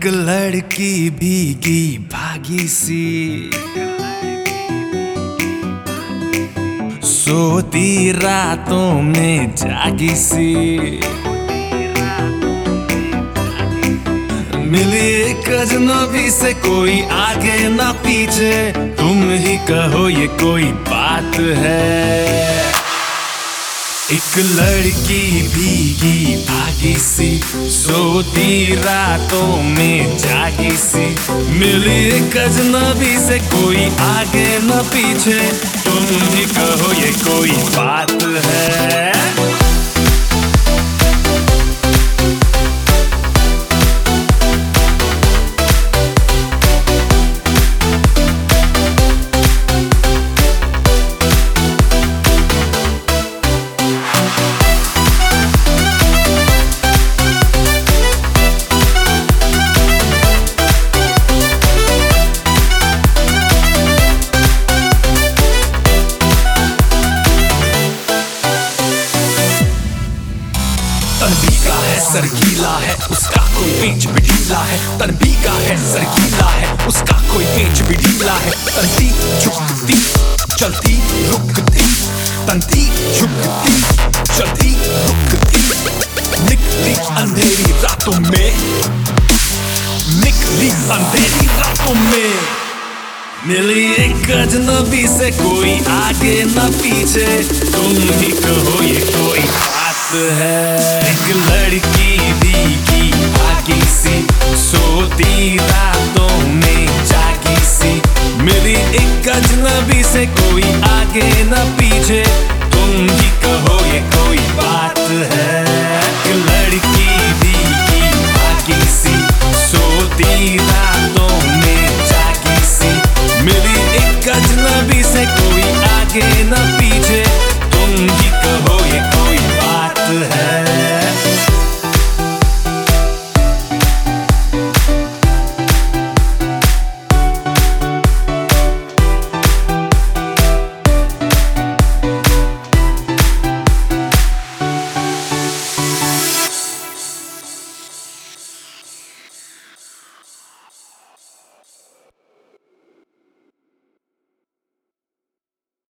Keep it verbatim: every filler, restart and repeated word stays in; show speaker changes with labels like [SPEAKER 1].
[SPEAKER 1] लड़की भीगी भागी सी सोती रातों में जागी सी मिली एक अजनबी से कोई आगे ना पीछे तुम ही कहो ये कोई बात है। एक लड़की भीगी भागी सी सोती रातों में जागी सी मिली एक अजनबी से कोई आगे न पीछे तुम ही कहो ये कोई बात है।
[SPEAKER 2] तनबीका है सरगीला है उसका कोई पेच भी ढीला है। तनबीका है सरगीला है उसका कोई पेच भी ढीला है। तंती झुकती चलती रुकती तंती झुकती चलती रुकती निकली अंधेरी रातों में निकली अंधेरी रातों में
[SPEAKER 1] मिली एक अजनबी से कोई आगे न पीछे तुम ही कहो ये कोई बात है। एक लड़की भीगी भागी सी सोती रातों में जागी सी मिली एक अजनबी से कोई आगे न पीछे तुम ही कहो ये कोई बात है।